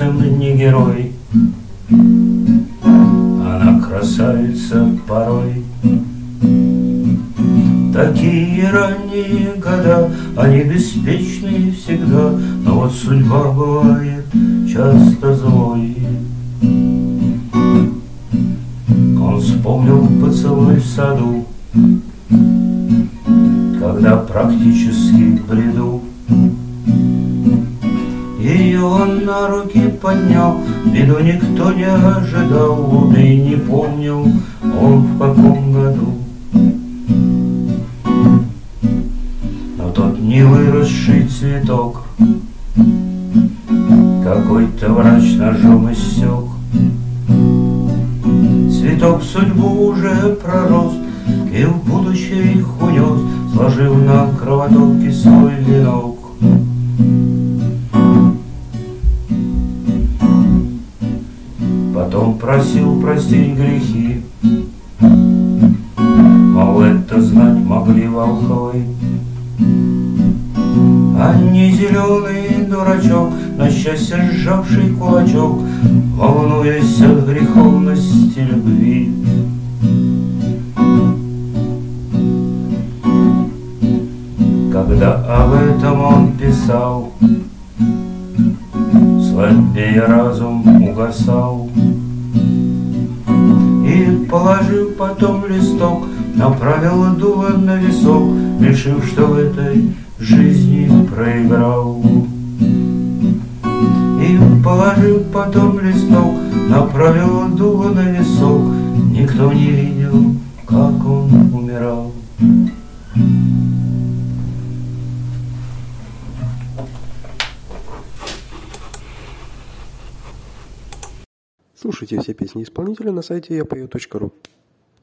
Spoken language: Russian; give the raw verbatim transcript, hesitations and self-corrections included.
сердцем не герой. Она красавица порой. Такие ранние года, они беспечные всегда, но вот судьба бывает часто злой. Он вспомнил поцелуй в саду, когда практически в бреду. Ее он на руки поднял, виду никто не ожидал, да и не помнил он в каком году. Но тот невыросший цветок какой-то врач ножом иссек. Цветок судьбу уже пророс и в будущее их унес, сложив на кровотоке свой венок. Потом просил простить грехи, мол, это знать могли волхвы. А не зеленый дурачок, на счастье сжавший кулачок, волнуясь от греховности любви. Когда об этом он писал, слабее разум угасал. И, положив потом листок, направил дуло на висок, решив, что в этой жизни проиграл. И, положив потом листок, направил дуло на висок, никто не видел, как он умирал. Слушайте все песни исполнителя на сайте я пою точка ру.